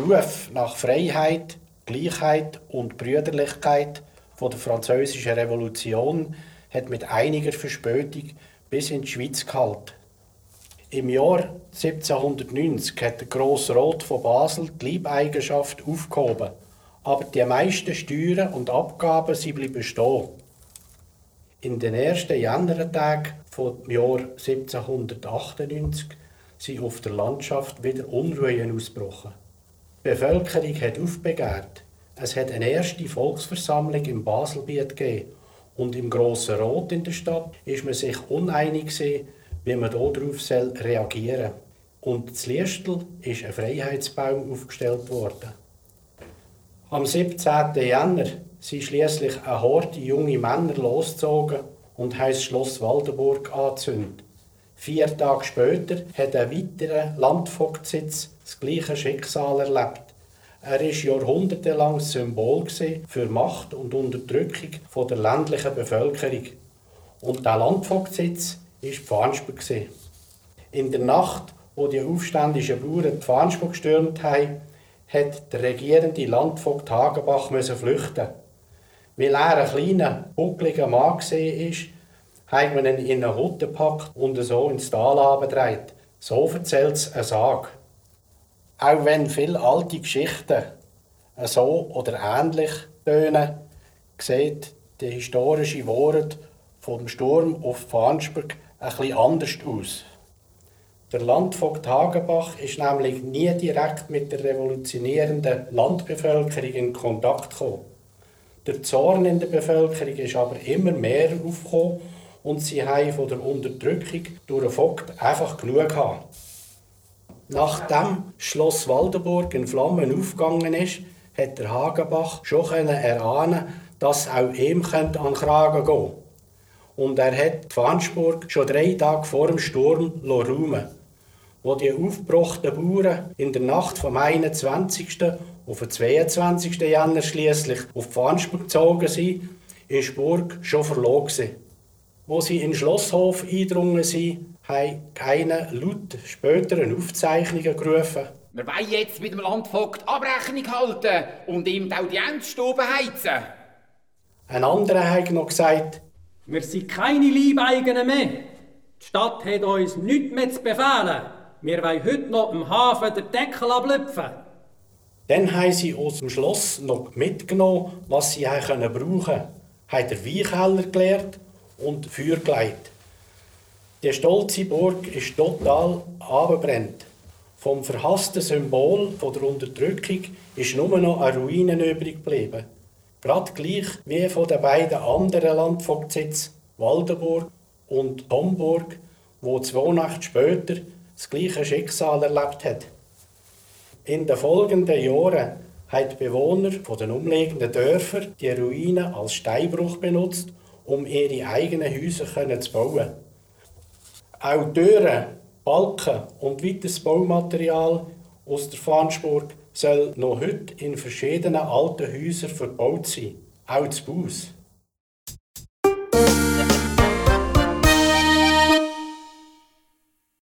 Ruf nach Freiheit, Gleichheit und Brüderlichkeit von der Französischen Revolution hat mit einiger Verspätung bis in die Schweiz gehalten. Im Jahr 1790 hat der Grosse Rat von Basel die Leibeigenschaft aufgehoben, aber die meisten Steuern und Abgaben bleiben stehen. In den ersten Januartagen des Jahres 1798 sind auf der Landschaft wieder Unruhen ausgebrochen. Die Bevölkerung hat aufbegehrt. Es hat eine erste Volksversammlung im Baselbiet gegeben und im Grossen Rat in der Stadt ist man sich uneinig gewesen, wie man darauf reagieren soll. Und in Liestel ist ein Freiheitsbaum aufgestellt worden. Am 17. Jänner sind schliesslich eine Horde junge Männer losgezogen und haben das Schloss Waldenburg angezündet. 4 Tage später hat ein weiterer Landvogtsitz das gleiche Schicksal erlebt. Er war jahrhundertelang das Symbol für Macht und Unterdrückung der ländlichen Bevölkerung. Und dieser Landvogtsitz war Pfahnenspur. In der Nacht, wo die aufständischen Bauern Pfahnenspur gestürmt haben, hat der regierende Landvogt Hagenbach flüchten. Weil er ein kleiner, buckliger Mann war, hat man ihn in eine Hütte gepackt und so ins Tal herabgetragen. So erzählt es eine Sage. Auch wenn viele alte Geschichten so oder ähnlich tönen, sieht die historische Wahrheit vom Sturm auf Pfahnenspur etwas anders aus. Der Landvogt Hagenbach ist nämlich nie direkt mit der revolutionierenden Landbevölkerung in Kontakt gekommen. Der Zorn in der Bevölkerung ist aber immer mehr aufgekommen und sie haben von der Unterdrückung durch den Vogt einfach genug gehabt. Nachdem Schloss Waldenburg in Flammen aufgegangen ist, hat der Hagenbach schon erahnen, dass auch ihm an den Kragen gehen könnte. Und er hat Pfahnenspur schon 3 Tage vor dem Sturm räumen. Wo die aufgebrachten Bauern in der Nacht vom 21. auf den 22. Jänner schliesslich auf Pfahnenspur gezogen sind, war die Burg schon verloren. Wo sie in den Schlosshof eingedrungen sind, haben keine laut späteren Aufzeichnungen gerufen. Wir wollen jetzt mit dem Landvogt Abrechnung halten und ihm die Audienzstube heizen. Ein anderer hat noch gesagt, wir sind keine Leibeigenen mehr. Die Stadt hat uns nichts mehr zu befehlen. Wir wollen heute noch im Hafen den Deckel ablüpfen. Dann haben sie aus dem Schloss noch mitgenommen, was sie brauchen konnten. Haben den Weinkeller geleert und Feuer gelegt. Die stolze Burg ist total abgebrannt. Vom verhassten Symbol der Unterdrückung ist nur noch eine Ruine übrig geblieben. Gerade gleich wie von den beiden anderen Landvogtsitzen, Waldenburg und Homburg, wo 2 Nächte später das gleiche Schicksal erlebt hat. In den folgenden Jahren haben die Bewohner der umliegenden Dörfer die Ruinen als Steinbruch benutzt, um ihre eigenen Häuser zu bauen. Auch Türen, Balken und weiteres Baumaterial aus der Pfahnenspur soll noch heute in verschiedenen alten Häusern verbaut sein, auch zu Baus.